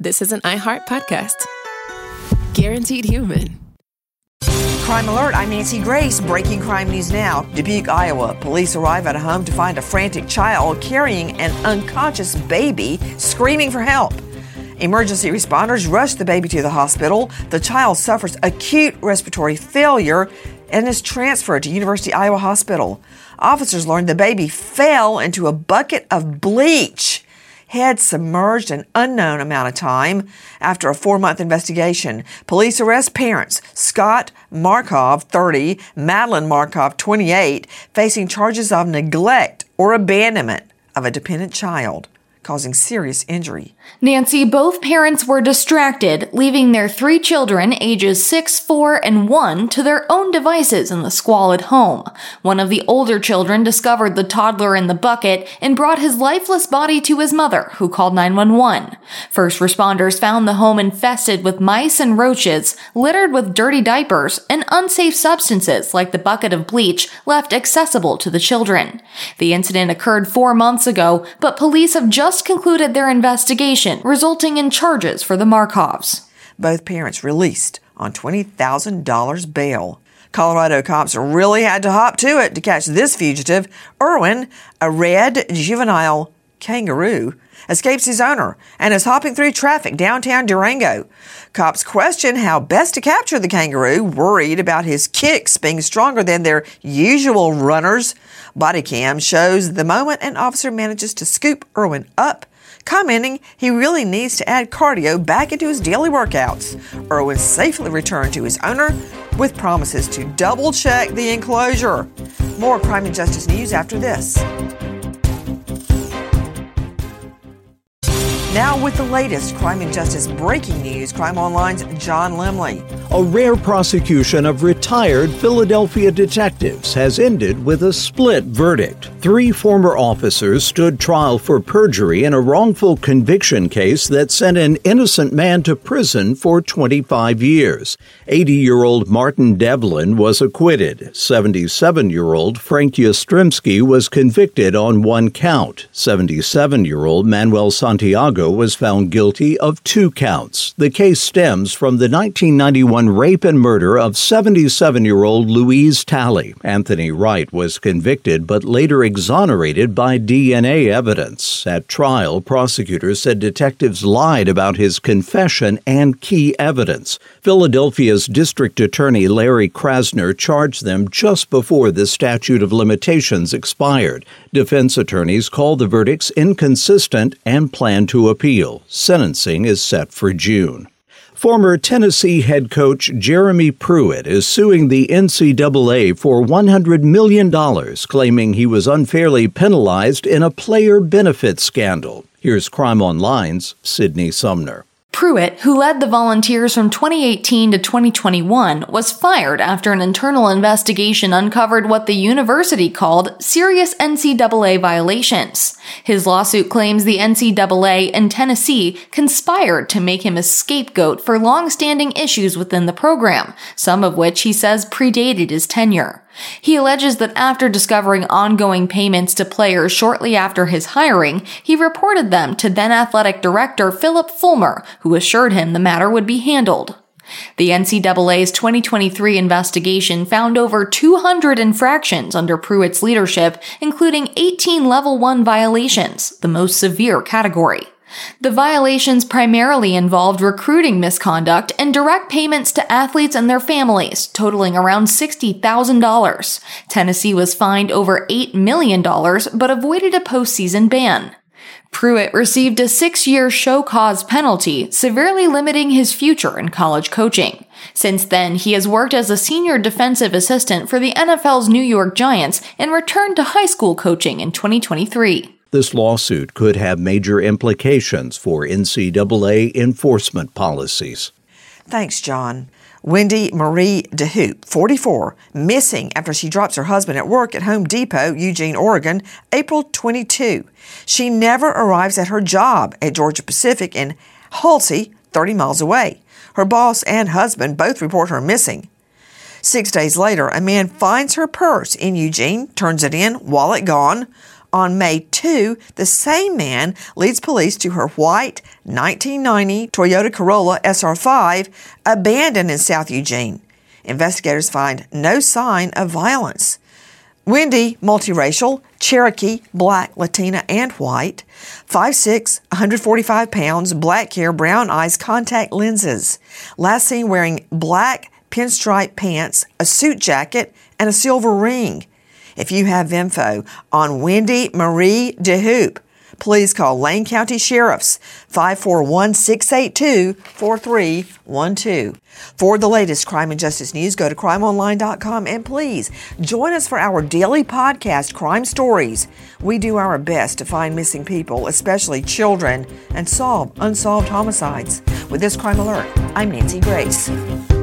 this is an iHeart podcast. Guaranteed human. Crime Alert, I'm Nancy Grace. Breaking crime news now. Dubuque, Iowa. Police arrive at a home to find a frantic child carrying an unconscious baby screaming for help. Emergency responders rush the baby to the hospital. The child suffers acute respiratory failure and is transferred to University Iowa Hospital. Officers learned the baby fell into a bucket of bleach, head submerged an unknown amount of time. After a 4-month investigation, police arrest parents Scott Markov, 30, Madeline Markov, 28, facing charges of neglect or abandonment of a dependent child, causing serious injury. Nancy, both parents were distracted, leaving their 3 children, ages 6, 4, and 1, to their own devices in the squalid home. One of the older children discovered the toddler in the bucket and brought his lifeless body to his mother, who called 911. First responders found the home infested with mice and roaches, littered with dirty diapers, and unsafe substances like the bucket of bleach left accessible to the children. The incident occurred 4 months ago, but police have just concluded their investigation, resulting in charges for the Markovs. Both parents released on $20,000 bail. Colorado cops really had to hop to it to catch this fugitive. Irwin, a red juvenile kangaroo, escapes his owner and is hopping through traffic downtown Durango. Cops question how best to capture the kangaroo, worried about his kicks being stronger than their usual runners. Body cam shows the moment an officer manages to scoop Irwin up, commenting he really needs to add cardio back into his daily workouts. Irwin safely returned to his owner with promises to double-check the enclosure. More crime and justice news after this. Now with the latest crime and justice breaking news, Crime Online's John Lemley. A rare prosecution of retired Philadelphia detectives has ended with a split verdict. 3 former officers stood trial for perjury in a wrongful conviction case that sent an innocent man to prison for 25 years. 80-year-old Martin Devlin was acquitted. 77-year-old Frank Yastrzemski was convicted on 1 count. 77-year-old Manuel Santiago was found guilty of 2 counts. The case stems from the 1991 rape and murder of 77-year-old Louise Talley. Anthony Wright was convicted but later exonerated by DNA evidence. At trial, prosecutors said detectives lied about his confession and key evidence. Philadelphia's District Attorney Larry Krasner charged them just before the statute of limitations expired. Defense attorneys called the verdicts inconsistent and plan to appeal. Sentencing is set for June. Former Tennessee head coach Jeremy Pruitt is suing the NCAA for $100 million, claiming he was unfairly penalized in a player benefit scandal. Here's Crime Online's Sydney Sumner. Pruitt, who led the Volunteers from 2018 to 2021, was fired after an internal investigation uncovered what the university called serious NCAA violations. His lawsuit claims the NCAA and Tennessee conspired to make him a scapegoat for long-standing issues within the program, some of which he says predated his tenure. He alleges that after discovering ongoing payments to players shortly after his hiring, he reported them to then athletic director Philip Fulmer, who assured him the matter would be handled. The NCAA's 2023 investigation found over 200 infractions under Pruitt's leadership, including 18 Level 1 violations, the most severe category. The violations primarily involved recruiting misconduct and direct payments to athletes and their families, totaling around $60,000. Tennessee was fined over $8 million, but avoided a postseason ban. Pruitt received a 6-year show cause penalty, severely limiting his future in college coaching. Since then, he has worked as a senior defensive assistant for the NFL's New York Giants and returned to high school coaching in 2023. This lawsuit could have major implications for NCAA enforcement policies. Thanks, John. Wendy Marie DeHoop, 44, missing after she drops her husband at work at Home Depot, Eugene, Oregon, April 22. She never arrives at her job at Georgia Pacific in Halsey, 30 miles away. Her boss and husband both report her missing. 6 days later, a man finds her purse in Eugene, turns it in, wallet gone. On May 2, the same man leads police to her white 1990 Toyota Corolla SR5 abandoned in South Eugene. Investigators find no sign of violence. Wendy, multiracial, Cherokee, Black, Latina, and white, 5'6", 145 pounds, black hair, brown eyes, contact lenses. Last seen wearing black pinstripe pants, a suit jacket, and a silver ring. If you have info on Wendy Marie DeHoop, please call Lane County Sheriffs 541-682-4312. For the latest crime and justice news, go to crimeonline.com and please join us for our daily podcast, Crime Stories. We do our best to find missing people, especially children, and solve unsolved homicides. With this Crime Alert, I'm Nancy Grace.